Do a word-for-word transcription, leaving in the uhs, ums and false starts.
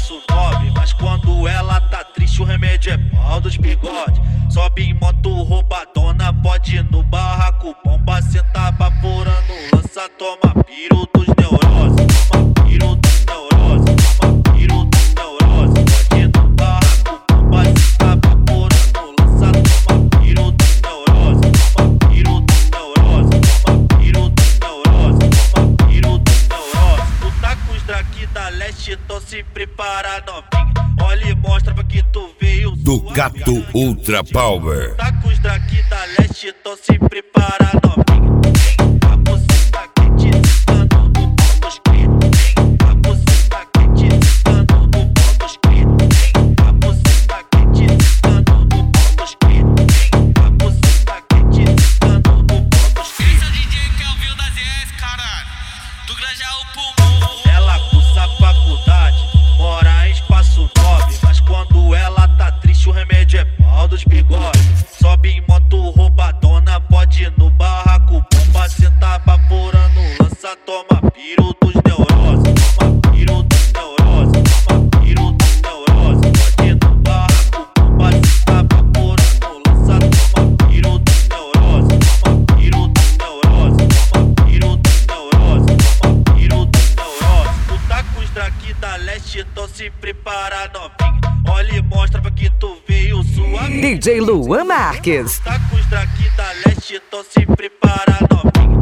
espaço nobre, mas quando ela tá triste o remédio é pau dos bigode. Sobe em moto roubadona, pode ir no barraco, bomba, senta baforando, lança, toma piro dos neuroses, toma piro dos neuroses, toma piro dos neuroses. Pode ir no barraco, bomba, senta baforando, lança, toma piro dos neuroses, toma piro dos neuroses, toma piro dos neuroses, toma piro dos neuroses. Tu tá com os draki da leste, então se prepara novinha. Olha e mostra pra que tu veio. Ducato Ultra Power. Tá com os draki da leste, então se prepara novinha. Vem, a buceta quente, ficando no pau dos gritos. Vem, a buceta quente, ficando no pau dos gritos. Vem, a buceta quente, ficando no pau dos gritos. Vem, a buceta quente, ficando no pau dos gritos. Esse é o D J que é o Vil das I S, caralho. Do Grajaú pro mundo. Ela cursa faculdade, mora em espaço nobre, mas quando ela tá triste o remédio é pau dos bigode. Sobe em moto roubadona, pode ir no barraco, bomba, senta baforando, lança, toma piro dos neuroses, toma piro dos neuroses, toma piro dos neuroses. Pode ir no barraco, bomba, senta baforando, lança, toma piro dos neuroses, toma piro dos neuroses, toma piro dos neuroses, toma piro dos neuroses. Tu tá com os draki da leste, então se prepara novinha. Olha e mostra pra que tu veio sua D J Luan Marques. Tá com os draki da leste, então se prepara novinha.